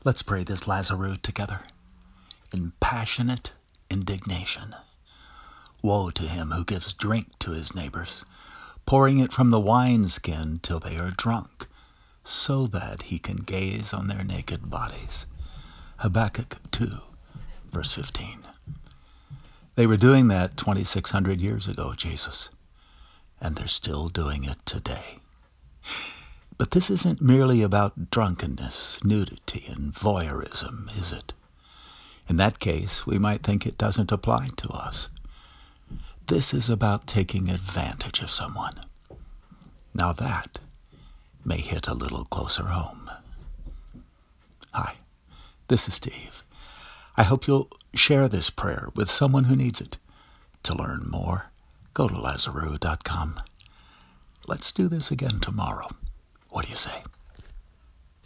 Let's pray this Lazarus together. In passionate indignation, woe to him who gives drink to his neighbors, pouring it from the wineskin till they are drunk, so that he can gaze on their naked bodies. Habakkuk 2, verse 15. They were doing that 2,600 years ago, Jesus, and they're still doing it today. But this isn't merely about drunkenness, nudity, and voyeurism, is it? In that case, we might think it doesn't apply to us. This is about taking advantage of someone. Now that may hit a little closer home. Hi, this is Steve. I hope you'll share this prayer with someone who needs it. To learn more, go to Lazarus.com. Let's do this again tomorrow. What do you say?